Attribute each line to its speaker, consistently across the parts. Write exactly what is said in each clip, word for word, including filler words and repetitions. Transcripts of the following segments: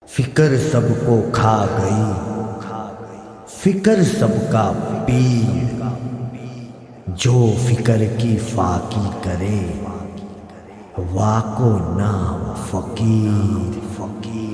Speaker 1: फिकर सबको खा गई, फिकर सबका पीर, जो फिकर की फाकी करे वाको नाम फकीर। फकीर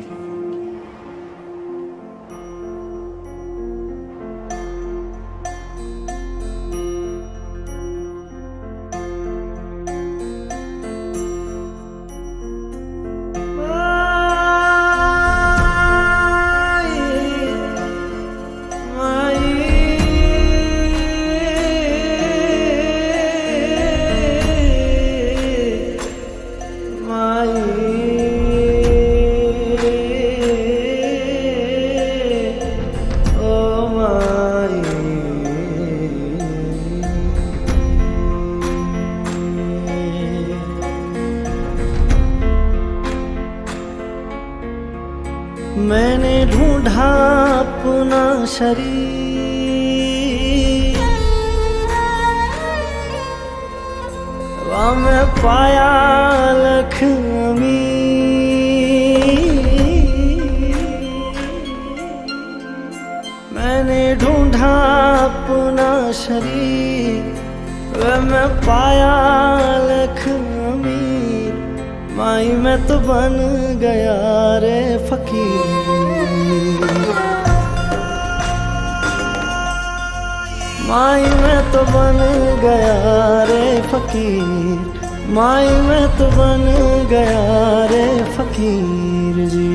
Speaker 2: मैंने ढूंढा अपना शरीर, वहाँ मैं पाया लक्ष्मी। मैंने ढूंढा अपना शरीर, वह मैं पाया लक्ष्मी। माई मैं तो बन गया रे फकीर, माई मैं तो बन गया रे फकीर, माई मैं तो बन गया रे फकीर जी।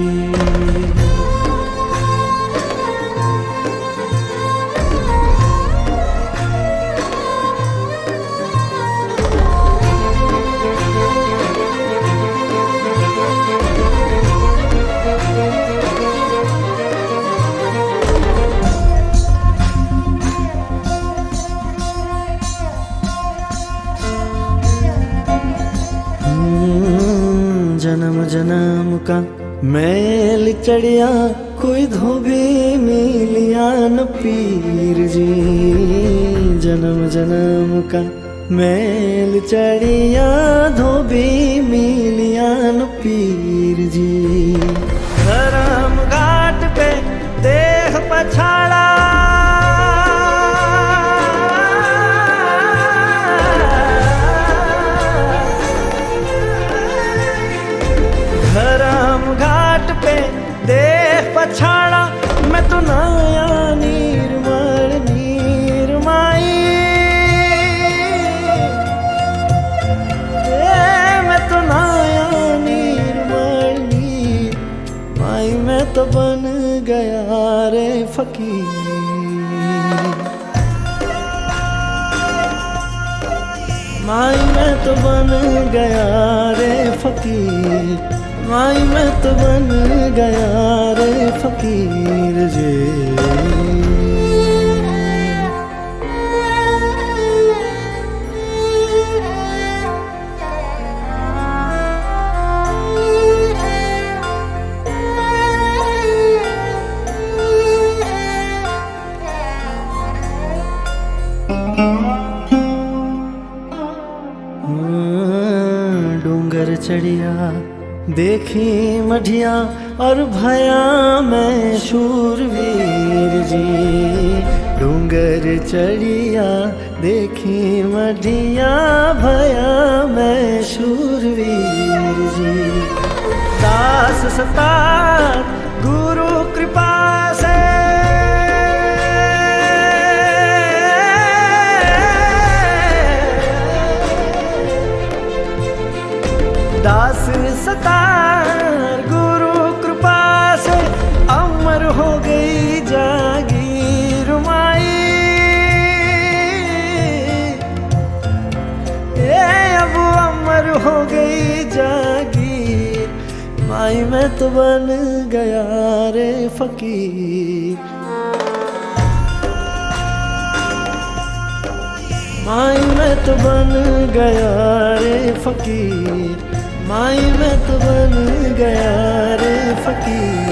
Speaker 2: जन्म जन्म का मैल चढ़िया, कोई धोबी मिलिया न पीर जी। जन्म जन्म का मैल चढ़िया, धोबी मिलिया न पीर जी। धर्म घाट पे देह पछाड़ा, घाट पे देह पछाड़ा। मैं तो नया निर्मल निर्माई, मैं तो नया निर्मल निर्माई। मैं तो बन गया रे फकीर, माई मैं तो बन गया रे फकीर, माई मैं तो बन गया रे फकीर जी। डूंगर चढ़िया देखी मढ़िया, और भया मैं शूरवीर जी। डूंगर चढ़िया देखी मढ़िया, भया मैं शूरवीर जी। दास सतार गुरु कृपा से, दास सतार गुरु कृपा से, अमर हो गई जागीर माई। ए अब अमर हो गई जागीर माई। मैं तो बन गया रे फकीर, माई मैं तो बन गया रे फकीर, माई मैं तो बन गया रे फकीर।